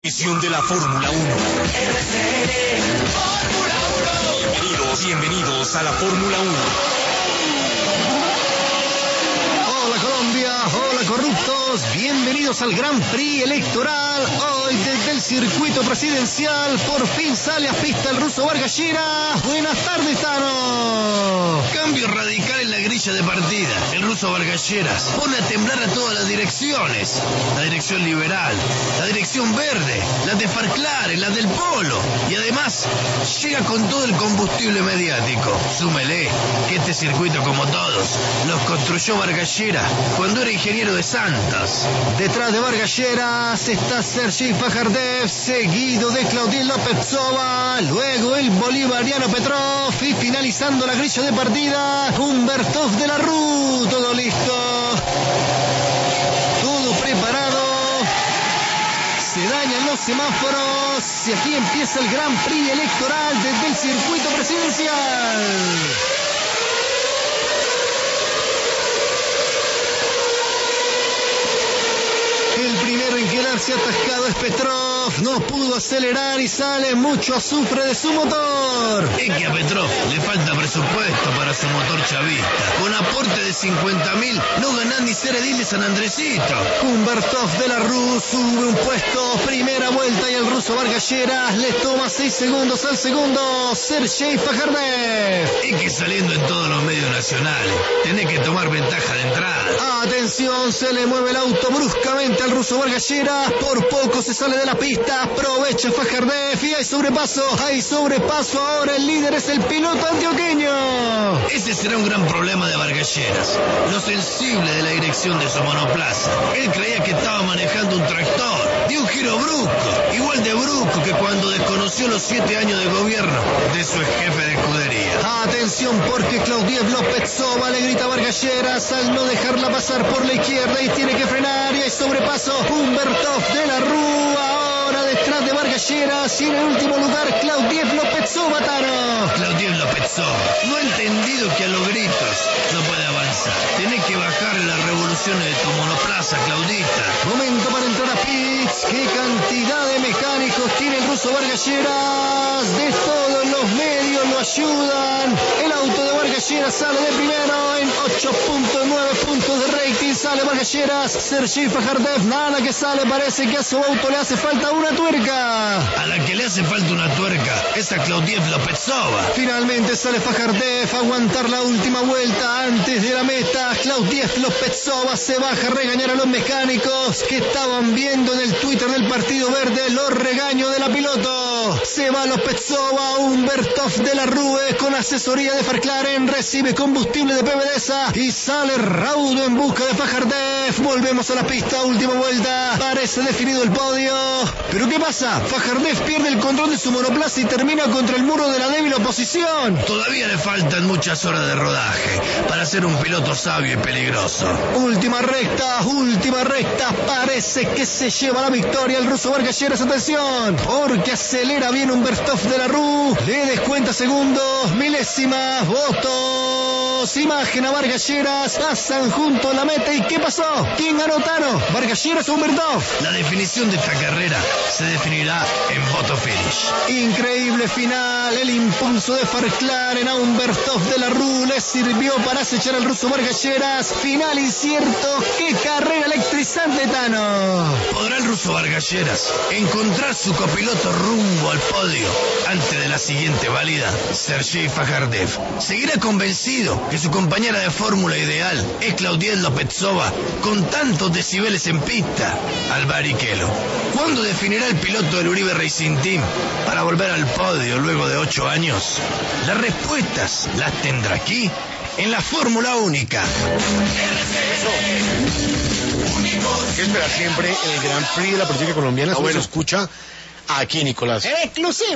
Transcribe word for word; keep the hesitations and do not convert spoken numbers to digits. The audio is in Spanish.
Edición de la Fórmula uno. Bienvenidos, bienvenidos a la Fórmula uno. Hola Colombia, hola corruptos, bienvenidos al Gran Prix electoral. Hoy desde el circuito presidencial por fin sale a pista el ruso Vargas Lleras. Buenas tardes, Tano. Cambio radical en la grilla de partida. El ruso Vargas Lleras pone a temblar a todas las direcciones. La dirección liberal, la dirección verde, la de Farclare, la del Polo. Y además llega con todo el combustible mediático. Súmele que este circuito, como todos, los construyó Vargas Lleras cuando era ingeniero de Santos. Detrás de Vargas Lleras está Sergei Fajardev, seguido de Claudia Lopetsova, luego el bolivariano Petrov y finalizando la grilla de partida, Humbertov de la Rue. Todo listo, todo preparado, se dañan los semáforos y aquí empieza el Gran Prix electoral desde el circuito presidencial. El primero en quedarse atascado es Petrov, no pudo acelerar y sale mucho azufre de su motor. Es que a Petrov le falta presupuesto para su motor chavista. Con aporte de cincuenta mil no ganás ni ser edil de San Andresito. Humbertov de la Rue sube un puesto, primera vuelta y el ruso Vargas Lleras le toma seis segundos al segundo, Sergei Fajardev. Es que saliendo en todos los medios nacionales, tenés que tomar ventaja de entrada. Atención, se le mueve el auto bruscamente al ruso Vargas Lleras, por poco se sale de la pista, aprovecha Fajardev y hay sobrepaso, hay sobrepaso, ahora el líder es el piloto antioqueño. Ese será un gran problema de Vargas Lleras, lo sensible de la dirección de su monoplaza. Él creía que estaba manejando un tractor, dio un giro brusco, igual de brusco que cuando desconoció los siete años de gobierno de su jefe de escudería. Atención porque Claudia Lopetsova le grita a Vargas Lleras al no dejarla pasar por la izquierda y tiene que frenar y hay sobrepaso, Humbertov de la Rue ahora detrás de Vargas Lleras y en el último lugar Claudia Lopetsova, Tano. Claudia Lopetsova no ha entendido que a los gritos no puede avanzar. Tenés que bajarle las revoluciones de tu monoplaza, Claudita. Momento para entrar a pits. Qué cantidad de mecánicos tiene el ruso Vargas Lleras. De todos los medios lo ayudan. El auto de Vargas Lleras sale de primero en ocho punto nueve puntos de rating. Sale Vargas Lleras. Sergei Fajardev nada que sale. Parece que a su auto le hace falta una tuerca. A la que le hace falta una tuerca es a Claudia Lopetsova. Finalmente sale Fajardev a aguantar la última vuelta antes de la meta. Claudia Lopetsova se baja a regañar a los mecánicos que estaban viendo en el Twitter del Partido Verde los regaños de la piloto. Se va Lopetsova, Humbertov de la Rue con asesoría de Farclare recibe combustible de PDVSA y sale raudo en busca de Fajardev. Volvemos a la pista, última vuelta, parece definido el podio. ¿Pero qué pasa? Fajardev pierde el control de su monoplaza y termina contra el muro de la débil oposición. Todavía le faltan muchas horas de rodaje para ser un piloto sabio y peligroso. Última recta, última recta, parece que se lleva la victoria el ruso Vargas Lleras. Atención, porque acelera bien Humbertov de la Rue, le descuenta segundos, milésimas, votos, imagen a Vargas Lleras, pasan junto a la meta. ¿Y qué pasó? ¿Quién ganó, Tano? ¿Vargas Lleras o Humbertov? La definición de esta carrera se definirá en voto finish. Increíble final, el impulso de Farclare a Humbertov de la Rue le sirvió para acechar al ruso Vargas Lleras. Final incierto, qué carrera electrizante, Tano. ¿Podrá el ruso Vargas Lleras encontrar su copiloto rumbo al podio antes de la siguiente válida? Sergei Fajardev seguirá convencido que su compañera de fórmula ideal es Claudia Lopetsova con tantos decibeles en pista al Barrichello. ¿Cuándo definirá el piloto del Uribe Racing Team para volver al podio luego de ocho años? Las respuestas las tendrá aquí en la Fórmula Única. ¿Qué espera siempre el Gran Prix de la política colombiana? Ah, bueno. Se escucha aquí, Nicolás. Exclusivo.